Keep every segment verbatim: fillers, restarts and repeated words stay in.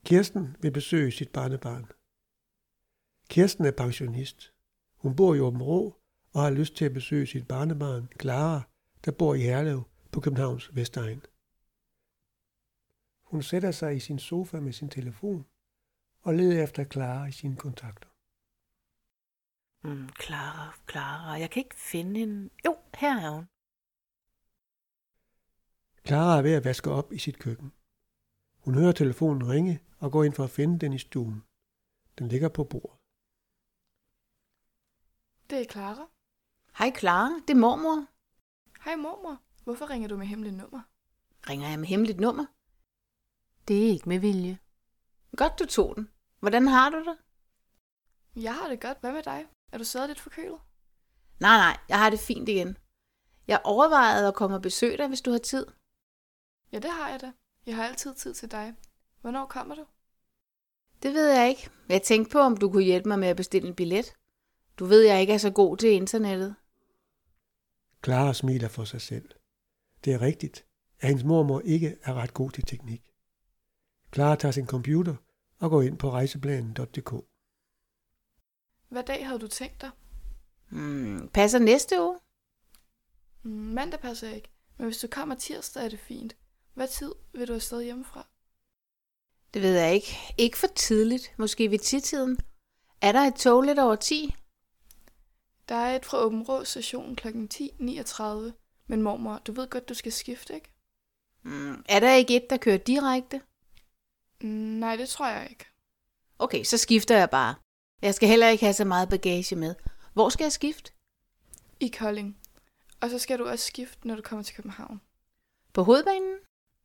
Kirsten vil besøge sit barnebarn. Kirsten er pensionist. Hun bor i Aabenraa og har lyst til at besøge sit barnebarn, Clara, der bor i Herlev på Københavns Vestegn. Hun sætter sig i sin sofa med sin telefon og leder efter Clara i sine kontakter. Mm, Clara, Clara, jeg kan ikke finde hende. Jo, her er hun. Clara er ved at vaske op i sit køkken. Hun hører telefonen ringe og går ind for at finde den i stuen. Den ligger på bordet. Det er Clara. Hej Clara, det er mormor. Hej mormor. Hvorfor ringer du med hemmeligt nummer? Ringer jeg med hemmeligt nummer? Det er ikke med vilje. Godt du tog den. Hvordan har du det? Jeg har det godt. Hvad med dig? Er du stadig lidt forkølet? Nej, nej, jeg har det fint igen. Jeg overvejede at komme og besøge dig, hvis du har tid. Ja, det har jeg da. Jeg har altid tid til dig. Hvornår kommer du? Det ved jeg ikke. Jeg tænkte på, om du kunne hjælpe mig med at bestille en billet. Du ved, jeg ikke er så god til internettet. Clara smiler for sig selv. Det er rigtigt, at hendes mormor ikke er ret god til teknik. Clara tager sin computer og går ind på rejseplanen punktum d k. Hvad dag havde du tænkt dig? Hmm, passer næste uge? Mm, mandag passer ikke, men hvis du kommer tirsdag, er det fint. Hvad tid vil du afsted hjemmefra? Det ved jeg ikke. Ikke for tidligt. Måske ved ti-tiden. Er der et tog lidt over ti? Der er et fra Aabenraa station klokken ti niogtredive. Men mormor, du ved godt, du skal skifte, ikke? Mm, er der ikke et, der kører direkte? Mm, nej, det tror jeg ikke. Okay, så skifter jeg bare. Jeg skal heller ikke have så meget bagage med. Hvor skal jeg skifte? I Kolding. Og så skal du også skifte, når du kommer til København. På hovedbanen?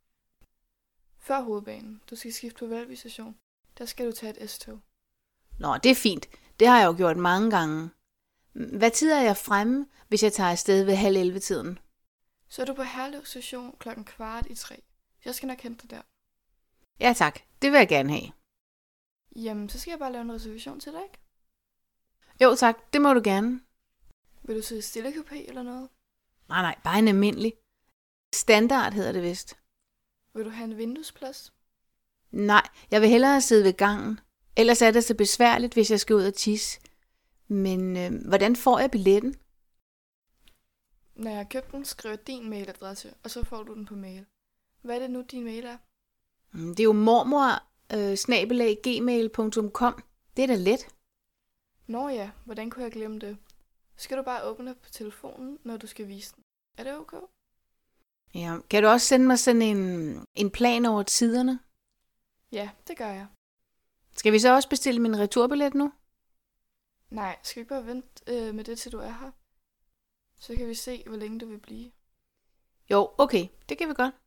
Før hovedbanen. Du skal skifte på Valby station. Der skal du tage et S-tog. Nå, det er fint. Det har jeg jo gjort mange gange. Hvad tid er jeg fremme, hvis jeg tager afsted ved halv elleve tiden? Så er du på Herlev station klokken kvart i tre. Jeg skal nok hente dig der. Ja tak, det vil jeg gerne have. Jamen, så skal jeg bare lave en reservation til dig, ikke? Jo tak, det må du gerne. Vil du sidde i stille kupé eller noget? Nej, nej, bare en almindelig. Standard hedder det vist. Vil du have en vinduesplads? Nej, jeg vil hellere sidde ved gangen. Ellers er det så besværligt, hvis jeg skal ud og tisse. Men øh, hvordan får jeg billetten? Når jeg har købt den, skriver din mailadresse, og så får du den på mail. Hvad er det nu, din mail er? Det er jo mormor øh, snabel-a gmail punktum com. Det er da let. Nå ja, hvordan kunne jeg glemme det? Skal du bare åbne på telefonen, når du skal vise den? Er det okay? Ja, kan du også sende mig sådan en, en plan over tiderne? Ja, det gør jeg. Skal vi så også bestille min returbillet nu? Nej, skal vi ikke bare vente øh, med det, til du er her? Så kan vi se, hvor længe du vil blive. Jo, okay, det kan vi godt.